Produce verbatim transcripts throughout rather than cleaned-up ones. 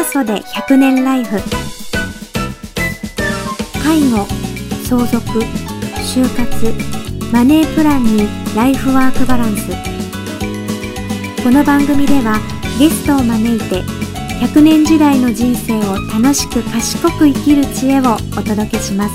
ソでひゃくねんライフ。介護、相続、就活、マネープランにライフワークバランス。この番組ではゲストを招いてひゃくねん時代の人生を楽しく賢く生きる知恵をお届けします。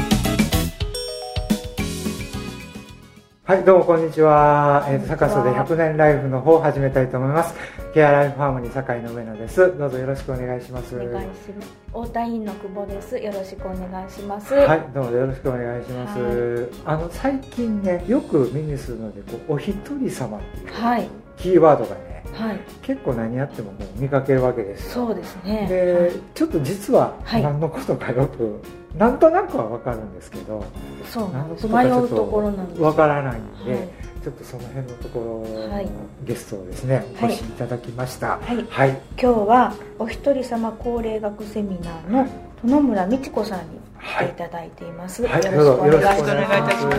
はい、どうもこんにちは。えー、サカソでひゃくねんライフの方を始めたいと思います。ケアライフファームに酒井の上野です。どうぞよろしくお願いします。 お願いします。太田院の久保です。よろしくお願いします。 はい、どうもよろしくお願いします。はい、あの最近ね、よく目にするので、こうお一人様っていう、はい、キーワードがね、はい、結構何やってももう見かけるわけですよ。 そうですね。 で、はい、ちょっと実は何のことかよく、はい、なんとなくは分かるんですけど、 そう何のことかちょっと分からないんで、 はい、 ちょっとその辺のところのゲストをですね、はい、お越しいただきました。 はい。はい、今日はお一人様高齢学セミナーの殿村美智子さんに来ていただいています。 はい、 よろしくお願いします。 よろしくお願いいたします。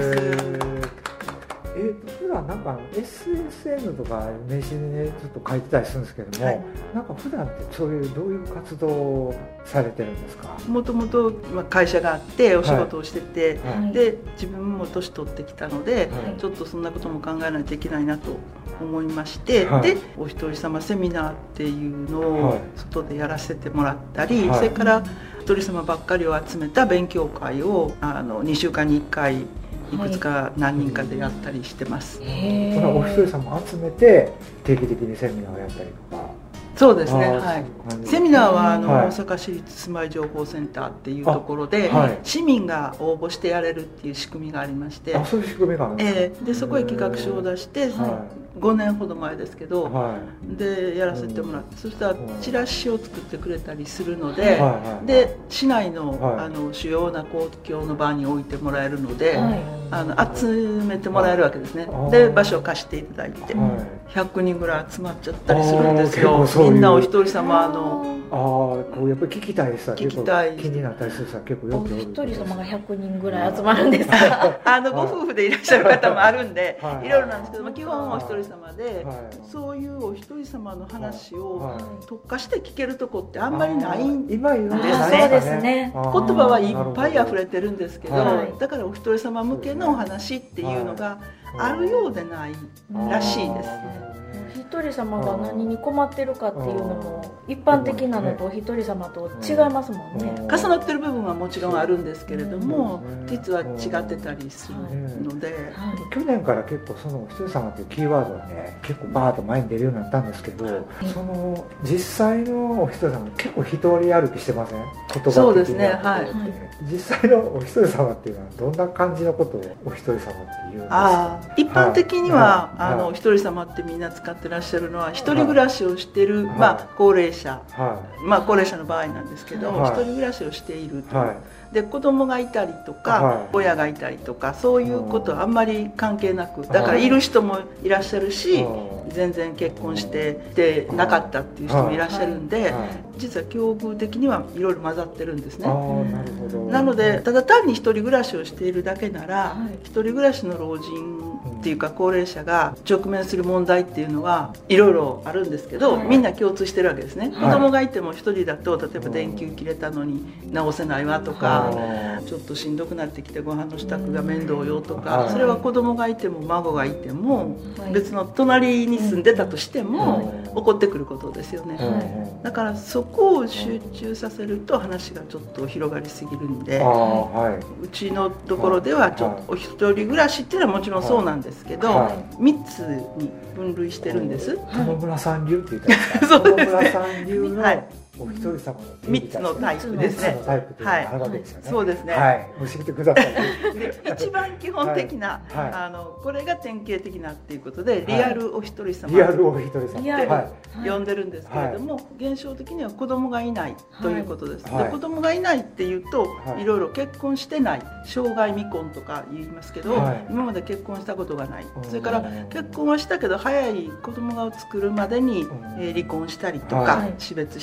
えー、普段なんか エスエスエヌ とか名刺にねちょっと書いてたりするんですけども、はい、なんか普段ってそういうどういう活動をされてるんですか？ もともと会社があってお仕事をしてて、はい、で自分も年取ってきたので、はい、ちょっとそんなことも考えないといけないなと思いまして、はい、でお一人様セミナーっていうのを外でやらせてもらったり、はい、それから一人様ばっかりを集めた勉強会をあのにしゅうかんにいっかいいくつか何人かでやったりしてます。 はい、そのお一人様集めて定期的にセミナーをやったりとか。 そうですね、はい、セミナーはあの、はい、大阪市立住まい情報センターっていうところで、はい、市民が応募してやれるっていう仕組みがありまして、 あ、そういう仕組みがあるんですか？ えー、でそこへ企画書を出して、はい、ごねんほど前ですけど、はい、でやらせてもらって、そしたらチラシを作ってくれたりするので、はい、で市内の、はい、あの主要な公共の場に置いてもらえるので、はい、あの集めてもらえるわけですね。で場所を貸していただいて、はい、ひゃくにんぐらい集まっちゃったりするんですよ。みんなお一人様のああ、こうやっぱり聞きたいさ、 聞きたい気になったりするさ、結構よくお一人様がひゃくにんぐらい集まるんですか？ あのご夫婦でいらっしゃる方もあるんで、はい、いろいろなんですけども、基本お一人様で、はい、そういうお一人様の話を特化して聞けるとこってあんまりないんですね。 今言うのはそうですね。 言葉はいっぱい溢れてるんですけど、はい、だからお一人様向けのお話っていうのがあるようでないらしいです。 一人様が何に困ってるかっていうのも一般的なのとお一人様と違いますもんね。 重なってる部分はもちろんあるんですけれども、実は違ってたりするので、 はい、去年から結構そのお一人様っていうキーワードがね結構バーッと前に出るようになったんですけど、その実際のお一人様結構一人歩きしてません？言葉的に。 そうですね、はい。 実際のお一人様っていうのはどんな感じのことをお一人様って言うんですか？ あ、一般的には、はい、あのお一人様ってみんな使ってらっしゃるのは一人暮らしをしている、はい、まあ、高齢者、はい、まあ、高齢者の場合なんですけど、はい、一人暮らしをしていると、はい、で子供がいたりとか、はい、親がいたりとかそういうことはあんまり関係なく、だからいる人もいらっしゃるし、全然結婚しててなかったっていう人もいらっしゃるんで、はいはい、実は境遇的にはいろいろ混ざってるんですね。 あ、なるほど。 なのでただ単に一人暮らしをしているだけなら、はい、一人暮らしの老人っていうか高齢者が直面する問題っていうのはいろいろあるんですけど、はい、みんな共通してるわけですね。はい、子供がいても一人だと例えば電球切れたのに直せないわとか、はい、ちょっとしんどくなってきてご飯の支度が面倒よとか、はい、それは子供がいても孫がいても、はい、別の隣に住んでたとしても、はい、起こってくることですよね。はい、だからそこを集中させると話がちょっと広がりすぎるんで、はい、うちのところではちょっとお一人暮らしっていうのはもちろんそうなんですけど、はい、みっつに分類してるんです。 殿村さん流って言ったんですか？ そうですね。 殿村さん流の、はい、お一人様のみっつのタイプですね。 みっつのタイプというのがあるわけですよね。 そうですね。 はい、教えてください。 で一番基本的な、はいはい、あのこれが典型的なっていうことで、リアルお一人様、 リアルお一人様って呼んでるんですけれども、はい、現象的には子供がいないということです。はい、で子供がいないっていうと、はい、いろいろ結婚してない、生涯未婚とか言いますけど、はい、今まで結婚したことがない、それから結婚はしたけど早い子供が作るまでに、えー、離婚したりとか、はい、死別したりとか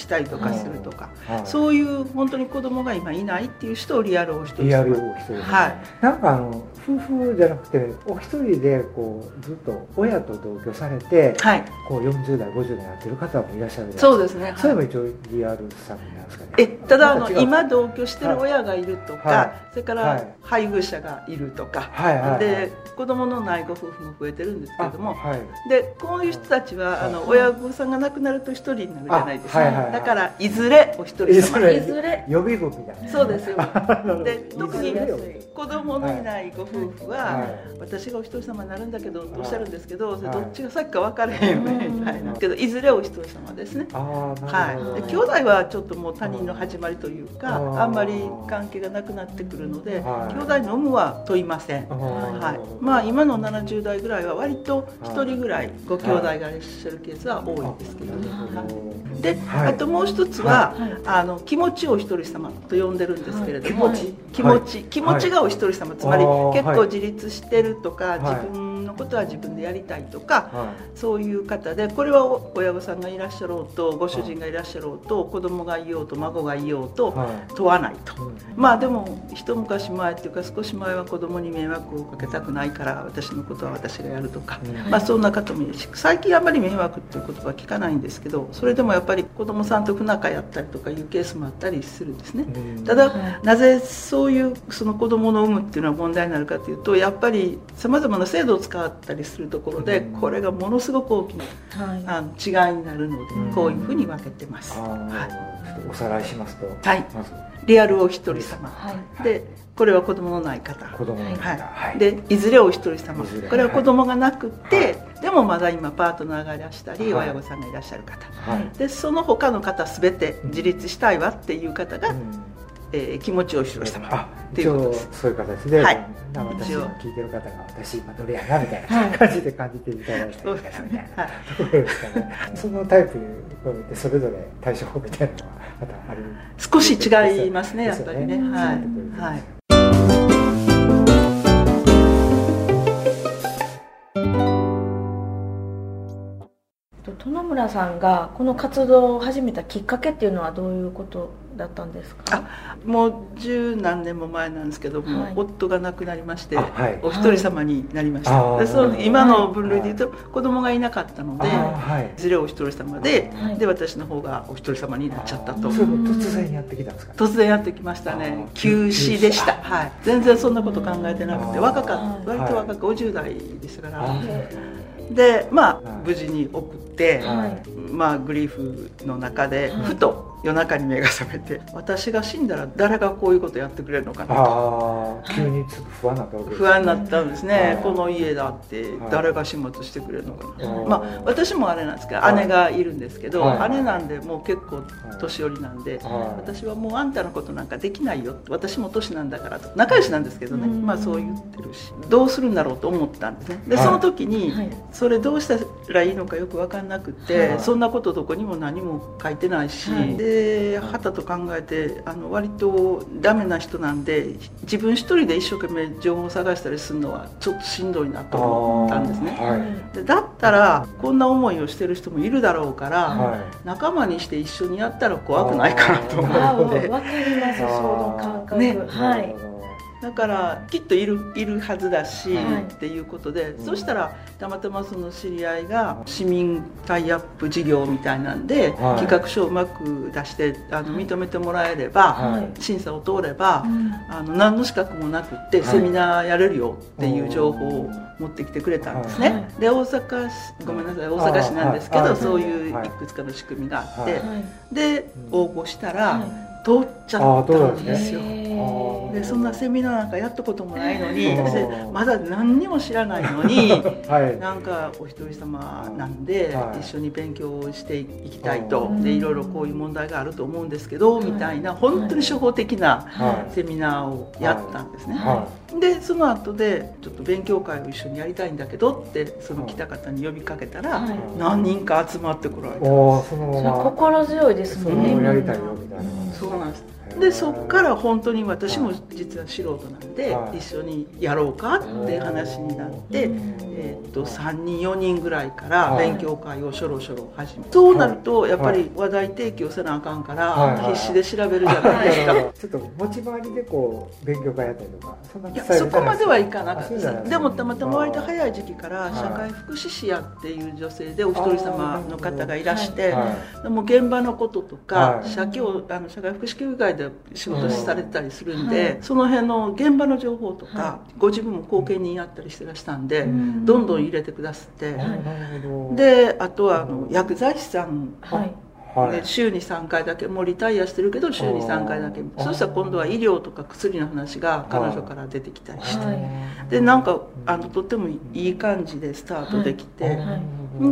話するとか、そういう本当に子供が今いないっていう人をリアルお一人様。 リアルお一人様、はい、なんかあの夫婦じゃなくてお一人でこうずっと親と同居されて、はい、こうよんじゅう代ごじゅう代やってる方もいらっしゃるじゃないですか。 そうですね、はい、 それも一応リアルさなんですかね。 えただあの今同居してる親がいるとか、はい、それから配偶者がいるとか、はいはいはい、で子供のないご夫婦も増えてるんですけれども、はい、でこういう人たちは、はい、あの親御さんが亡くなると一人になるじゃないですか、はいはいはい、だからいずれお一人様、 いずれ予備軍みたいな。 そうですよで特に子供のいないご夫婦は、はい、私がお一人様になるんだけどとおっしゃるんですけど、それどっちが先か分からへんよねみたいなけど、いずれお一人様ですね。はい、で兄弟はちょっともう他人の始まりというか、あんまり関係がなくなってくるので、兄弟の有無は問いません。はい、まあ今のななじゅう代ぐらいは割とひとりぐらいご兄弟がいらっしゃるケースは多いですけどね。はい、で、あともう一つは、あの気持ちをお一人様と呼んでるんですけれども、気持ち気持ちがお一人様、つまり結構自立してるとか、自分のことは自分でやりたいとか、そういう方で、これは親御さんがいらっしゃろうとご主人がいらっしゃろうと子供がいようと孫がいようと問わないと。まあでも一昔前っていうか少し前は子供に迷惑をかけたくないから私のことは私がやるとか、まあそんな方もいるし、最近あんまり迷惑っていう言葉は聞かないんですけど、それでもやっぱり子供さんと不仲やったりとかいうケースもあったりするんですね。ただなぜそういうその子供の有無っていうのは問題になるかというと、やっぱりさまざまな制度を使ったりするところで、これがものすごく大きな、はい、あの違いになるので、こういうふうに分けてます。はい、 おさらいしますと、 はい、まずリアルお一人様、はい、でこれは子供のない方、 子供のない方、 はい、でいずれお一人様、これは子供がなくて、はい、でもまだ今パートナーがいらしたり、はい、親御さんがいらっしゃる方、はい、でその他の方すべて自立したいわっていう方が、うん、えー、気持ちお一人様っていうことです。 そういう形で、はい、私の聞いてる方が私今どれやなみたいな感じで感じていただいたりみたいなところですかね。そのタイプに見てそれぞれ対処法みたいなのはまたある。 少し違いますね、やっぱりね。はい。はい。 殿村さんがこの活動を始めたきっかけっていうのはどういうことだったんですか？ あ、もう十何年も前なんですけども、はい、夫が亡くなりまして、はい、お一人様になりました。はい、でその今の分類で言うと、はい、子供がいなかったので、はい、いずれお一人様で、はい、で私の方がお一人様になっちゃったと。 それも突然やってきたんですか？ 突然やってきましたね。急死でした。はい。全然そんなこと考えてなくて、若かった、割と若くごじゅう代でしたから。でまあ無事に送って、はい、まあグリーフの中でふと夜中に目が覚めて、私が死んだら誰がこういうことやってくれるのかなと。 あ、急にちょっと不安になったわけですね。 不安になったんですね。この家だって誰が始末してくれるのかな。まあ私もあれなんですけど、姉がいるんですけど、姉なんでもう結構年寄りなんで、私はもうあんたのことなんかできないよ、私も年なんだからと、仲良しなんですけどね、まあそう言ってるし、どうするんだろうと思ったんですね。でその時にそれどうしたらいいのかよく分かんなくて、そんなことどこにも何も書いてないし、ではたと考えて、あの割とダメな人なんで自分一人で一生懸命情報を探したりするのはちょっとしんどいなと思ったんですね。はい、でだったらこんな思いをしてる人もいるだろうから、はい、仲間にして一緒にやったら怖くないかなと思って。 わかります、その感覚。ね、はい。 だからきっといるいるはずだし、はい、っていうことで、うん、そしたらたまたまその知り合いが市民タイアップ事業みたいなんで、はい、企画書をうまく出してあの認めてもらえれば、はい、審査を通れば、はい、あの何の資格もなくってセミナーやれるよっていう情報を持ってきてくれたんですね。はい、で大阪市、ごめんなさい、大阪市なんですけど、そういういくつかの仕組みがあって、はい、で応募したら、はい、通っちゃったんですよ。でそんなセミナーなんかやったこともないのに、まだ何にも知らないのに、はい、なんかお一人様なんで、はい、一緒に勉強をしていきたいと、でいろいろこういう問題があると思うんですけど、みたいな本当に初歩的なセミナーをやったんですね。はいはい、 でその後でちょっと勉強会を一緒にやりたいんだけどってその来た方に呼びかけたら、はい、何人か集まってこられたんです。 おそのまま心強いですもんね。 そのやりたいよみたいな。 そうなんです。でそこから本当に私も実は素人なんで、はい、一緒にやろうかって話になって、えー、とさんにんよにんぐらいから勉強会をしょろしょろ始め、はい、そうなるとやっぱり話題提供せなあかんから必死で調べるじゃないですか、はいはいはい、 ちょっと持ち回りでこう勉強会やったりとかそんな。 いやそこまではいかなかったです。でもたまたま割と早い時期から社会福祉士やっていう女性でお一人様の方がいらして、はい、でも現場のこととか、はい、社協あの社会福祉協議会で仕事されてたりするんで、はい、その辺の現場の情報とか、はい、ご自分も後見人やったりしてらしたんで、うん、どんどん入れてくださって、はい、であとはあの薬剤師さん、はいはい、週にさんかいだけもうリタイアしてるけど週にさんかいだけそしたら今度は医療とか薬の話が彼女から出てきたりして、はい、でなんかあのとってもいい感じでスタートできて、はいはい、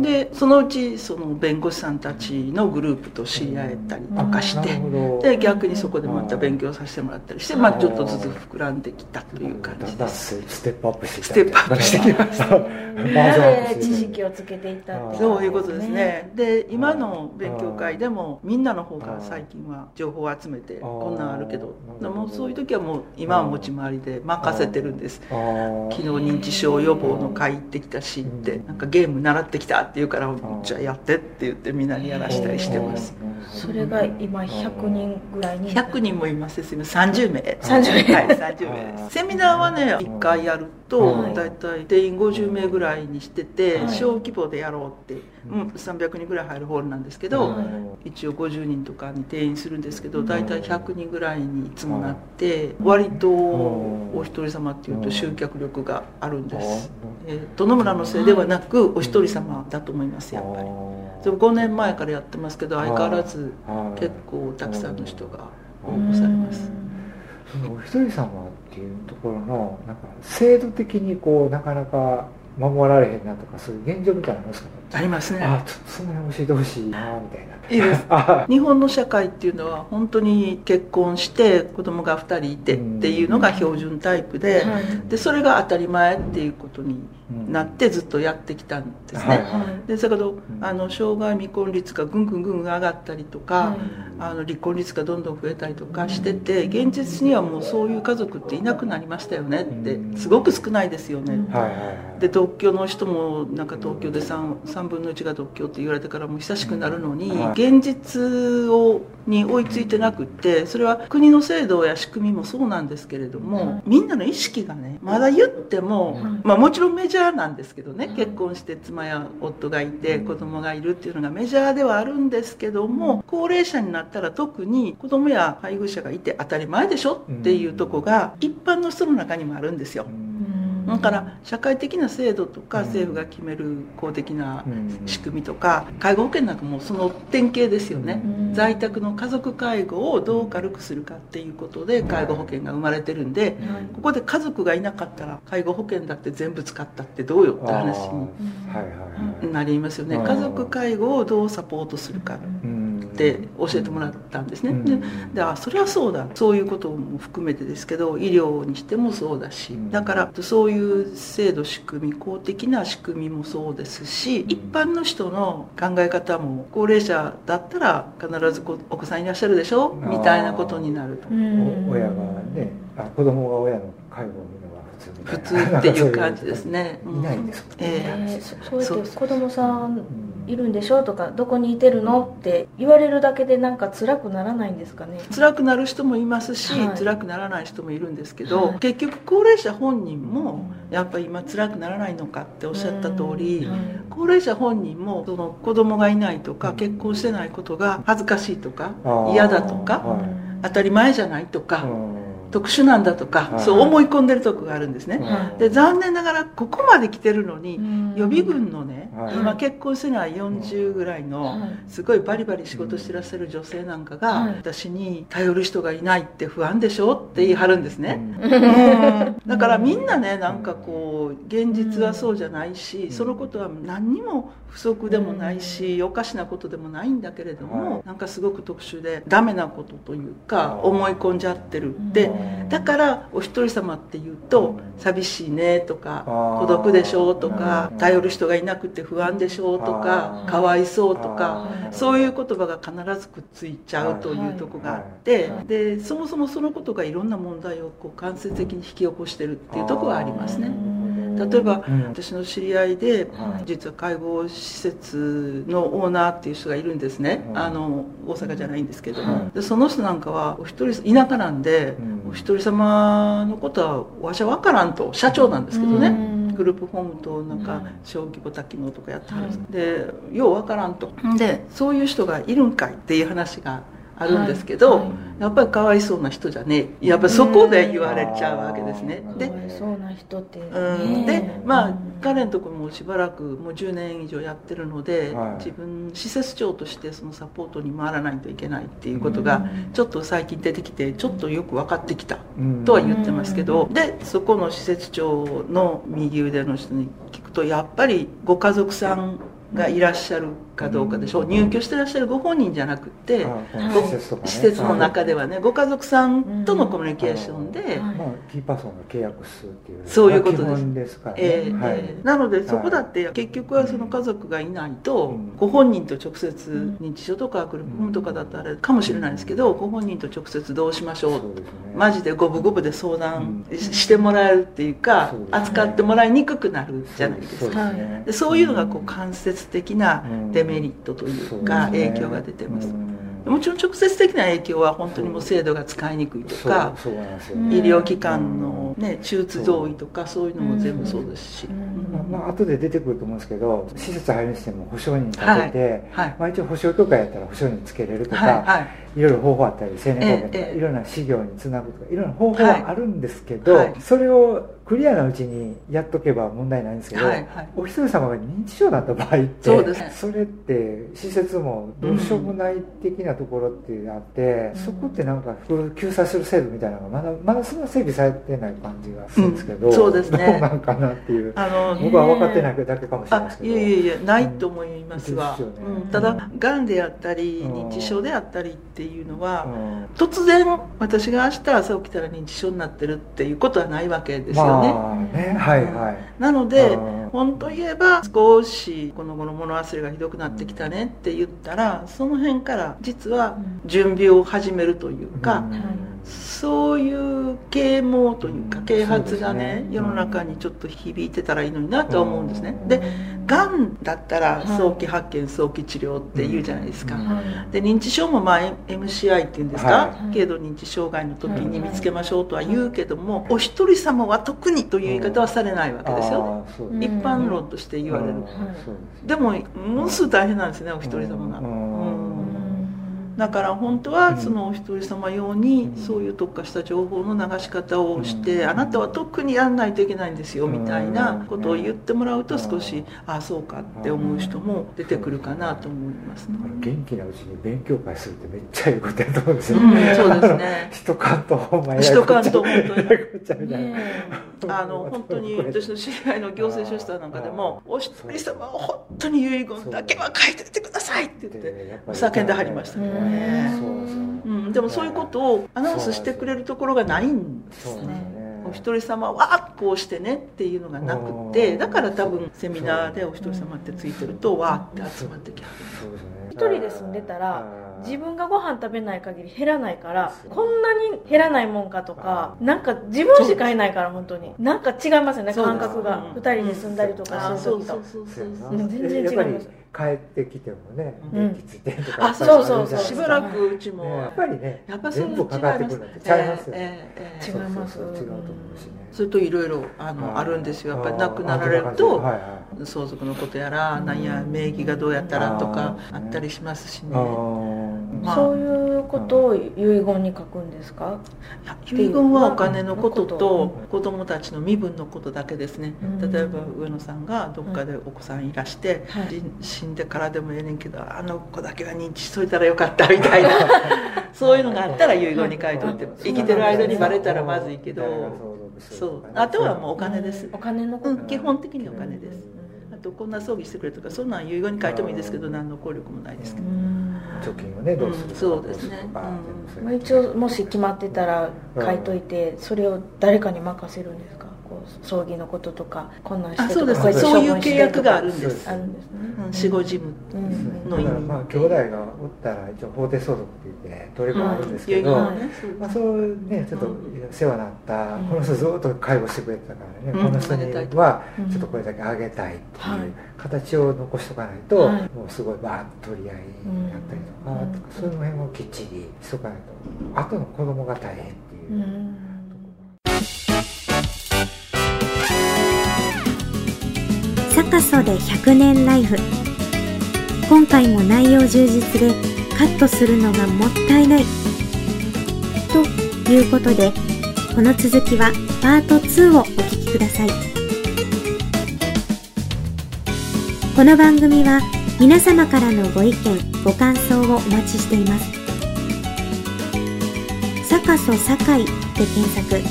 でそのうちその弁護士さんたちのグループと知り合えたりとかして、で逆にそこでまた勉強させてもらったりして、まあ、ちょっとずつ膨らんできたという感じです。 ステップアップしてきたステップアップしてきましたで知識をつけていったっていう、 そういうことですね。で今の勉強会でもみんなの方から最近は情報を集めてこんなんあるけど、でもそういう時はもう今は持ち回りで任せてるんです。昨日認知症予防の会行ってきたしってなんかゲーム習ってきたって言うからじゃあやってって言ってみんなにやらしたりしてます。 それが今ひゃくにんぐらいにひゃくにんもいますですよ。さんじゅうめいさんじゅうめいはいさんじゅうめいです。セミナーはねいっかいやるとだいたい定員ごじゅうめいぐらいにしてて、はい、小規模でやろうって、うん、さんびゃくにんぐらい入るホールなんですけど、はい、一応ごじゅうにんとかに定員するんですけどだいたいひゃくにんぐらいにいつもなって割とお一人様っていうと集客力があるんです。えー、殿村のせいではなくお一人様だと思いますやっぱり。でもごねんまえからやってますけど相変わらず結構たくさんの人が応募されます。 そのお一人様っていうところのなんか制度的にこうなかなか守られへんなとかそういう現状みたいなのですかね。 ありますね。 あ、その辺教えてほしいなみたいな。 いいです日本の社会っていうのは本当に結婚して子供がふたりいてっていうのが標準タイプで、でそれが当たり前っていうことになってずっとやってきたんですね。でだけどあの障害未婚率がぐんぐんぐん上がったりとか、あの離婚率がどんどん増えたりとかしてて現実にはもうそういう家族っていなくなりましたよねってすごく少ないですよね。で独居の人もなんか東京で 3, 3分のいちが独居って言われてからもう久しくなるのに、現実をに追いついてなくって、それは国の制度や仕組みもそうなんですけれども、みんなの意識がねまだ言っても、まあ、もちろんメジャーなんですけどね、結婚して妻や夫がいて子供がいるっていうのがメジャーではあるんですけども、高齢者になったら特に子供や配偶者がいて当たり前でしょっていうとこが一般の人の中にもあるんですよ。だから社会的な制度とか政府が決める公的な仕組みとか介護保険なんかもその典型ですよね。在宅の家族介護をどう軽くするかっていうことで介護保険が生まれてるんで、ここで家族がいなかったら介護保険だって全部使ったってどうよって話になりますよね。家族介護をどうサポートするかって教えてもらったんですね。で、であそれはそうだ、そういうことも含めてですけど医療にしてもそうだし、だからそういう制度仕組み公的な仕組みもそうですし、一般の人の考え方も高齢者だったら必ずお子さんいらっしゃるでしょみたいなことになると。 親がね、あ子供が親の介護を見るのが普通っていう感じですね。 いないんですもんね。 えー、そうやって子供さんいるんでしょとかどこにいてるのって言われるだけでなんか辛くならないんですかね。 辛くなる人もいますし、はい、辛くならない人もいるんですけど、はい、結局高齢者本人もやっぱり今辛くならないのかっておっしゃった通り、はい、高齢者本人もその子供がいないとか結婚してないことが恥ずかしいとか嫌だとか、はい、当たり前じゃないとか、特殊なんだとか、はい、そう思い込んでるとこがあるんですね、はい、で残念ながらここまで来てるのに予備軍のね、はい、今結婚してないよんじゅうぐらいのすごいバリバリ仕事してらっしゃる女性なんかが、はい、私に頼る人がいないって不安でしょって言い張るんですね、うん、だからみんなねなんかこう現実はそうじゃないし、そのことは何にも不足でもないしおかしなことでもないんだけれども、はい、なんかすごく特殊でダメなことというか思い込んじゃってる。でだからお一人様っていうと寂しいねとか孤独でしょうとか頼る人がいなくて不安でしょうとかかわいそうとかそういう言葉が必ずくっついちゃうというとこがあって、でそもそもそのことがいろんな問題をこう間接的に引き起こしてるっていうところがありますね。例えば、うん、私の知り合いで、はい、実は介護施設のオーナーっていう人がいるんですね、うん、あの大阪じゃないんですけども、はい、でその人なんかはお一人田舎なんで、うん、お一人様のことはわしは分からんと、社長なんですけどね、うん、グループホームとなんか小規模多機能とかやってはるんです、うん、でよう分からんと、でそういう人がいるんかいっていう話があるんですけど、はいはい、やっぱりかわいそうな人じゃねえ、やっぱりそこで言われちゃうわけですね。でかわいそうな人っていうね、 うん、でまあ彼のところもしばらくもうじゅうねん以上やってるので、はい、自分施設長としてそのサポートに回らないといけないっていうことがちょっと最近出てきてちょっとよく分かってきたとは言ってますけど、でそこの施設長の右腕の人に聞くと、やっぱりご家族さんがいらっしゃるかどうかでしょう、入居してらっしゃるご本人じゃなくて、施設の中ではね、ご家族さんとのコミュニケーションで、 まあ、キーパーソンが契約するっていうそういうことです。 ですからね、 えーはい、なのでそこだって結局はその家族がいないと、ご本人と直接認知症とかグループホームとかだったらかもしれないですけど、ご本人と直接どうしましょう、マジで五分五分で相談してもらえるっていうか、扱ってもらいにくくなるじゃないですか。でそういうのがこう間接的なデメリットというか影響が出てます。もちろん直接的な影響は本当にもう制度が使いにくいとか、医療機関の、ね、手術同意とかそういうのも全部そうですし、 まあ後で出てくると思うんですけど、施設入るにしても保証人立てて、はいはい、まあ、一応保証許可やったら保証人つけれるとか、はいはい、いろいろ方法あったり、成年後見とか、ええ、いろんな事業につなぐとかいろんな方法はあるんですけど、はいはい、それをクリアなうちにやっとけば問題ないんですけど、はいはい、お一人様が認知症になった場合って、そうですね、それって施設もどうしようもない的なところってあって、うん、そこってなんか救済する制度みたいなのがまだまだそんな整備されてない感じがするんですけど、うん、そうですね、どうなんかなっていう、あの僕は分かってないだけかもしれないですけど、 いやいやいやないと思いますわ、うんね、うん、ただがんであったり認知症であったりっていうのは、うん、突然私が明日朝起きたら認知症になってるっていうことはないわけですよね、まあね、 はいはい、 なので本当言えば少しこの後の物忘れがひどくなってきたねって言ったら、その辺から実は準備を始めるというか、うん、そういう啓蒙というか啓発がね、世の中にちょっと響いてたらいいのになとは思うんですね。でがんだったら早期発見早期治療って言うじゃないですか、で認知症もまあ エムシーアイ っていうんですか、はい、軽度認知障害の時に見つけましょうとは言うけども、お一人様は特にという言い方はされないわけですよね、一般論として言われる。でもものすごい大変なんですね、お一人様が。うんだから本当はそのお一人様用にそういう特化した情報の流し方をして、あなたは特にやらないといけないんですよみたいなことを言ってもらうと、少しああそうかって思う人も出てくるかなと思いますね。 元気なうちに勉強会するってめっちゃいいことやと思うんですよね、うん、そうですね人感とほんまに人感と本当にあの本当に私の知り合いの行政書士さんなんかでも、お一人様は本当に遺言だけは書いておいてくださいって言って叫んではりましたね。うん、でもそういうことをアナウンスしてくれるところがないんですね。お一人様はこうしてねっていうのがなくて、だから多分セミナーでお一人様ってついてるとわーって集まってきはる。 一人で住んでたら自分がご飯食べない限り減らないから、こんなに減らないもんかとか、なんか自分しかいないから本当になんか違いますよね、感覚が。ふたりで住んだりとかする時と全然違います。 帰ってきてもね、電気ついてとか、 あ、そうそうそう、しばらくうちもやっぱりね、全部かかってくるのってちゃいますよね。 違います。違うと思うしね。 それといろいろあのあるんですよ。やっぱり亡くなられると相続のことやら、なんや名義がどうやったらとかあったりしますしね。 そういうことを遺言に書くんですか？ 遺言はお金のことと子供たちの身分のことだけですね。例えば上野さんがどっかでお子さんいらして、死んでからでもええねんけど、あの子だけは認知しといたらよかったみたいなそういうのがあったら遺言に書いといて、生きてる間にバレたらまずいけど、そう、あとはもうお金です。 お金のこと、 基本的にお金です。 とこんな葬儀してくれとかそんなん遺言に書いてもいいですけど何の効力もないですけど、 貯金をねどうするとか、 そうですね、 まあ、一応もし決まってたら書いといて、それを誰かに任せるんですか？こう葬儀のこととかこんなんしてとか、 そうです、そういう契約があるんです。 あるんですね。 死後事務の意味。 だからまあ兄弟がおったら一応法定相続って言って取り組みあるんですけど、まあそうねちょっと世話になったこの人ずっと介護してくれてたからね、この人にはちょっとこれだけあげたいっていう形を残しとかないと、もうすごいバーッと取り合いやったりとか、とかそういうの辺をきっちりしとかないと後の子供が大変っていう。 サカソでひゃくねんライフ。今回も内容充実でカットするのがもったいないということで、この続きはパートツーをお聞きください。この番組は皆様からのご意見ご感想をお待ちしています。サカソ堺で検索、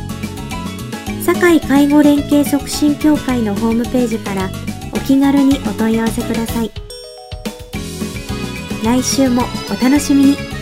堺介護連携促進協会のホームページからお気軽にお問い合わせください。来週もお楽しみに。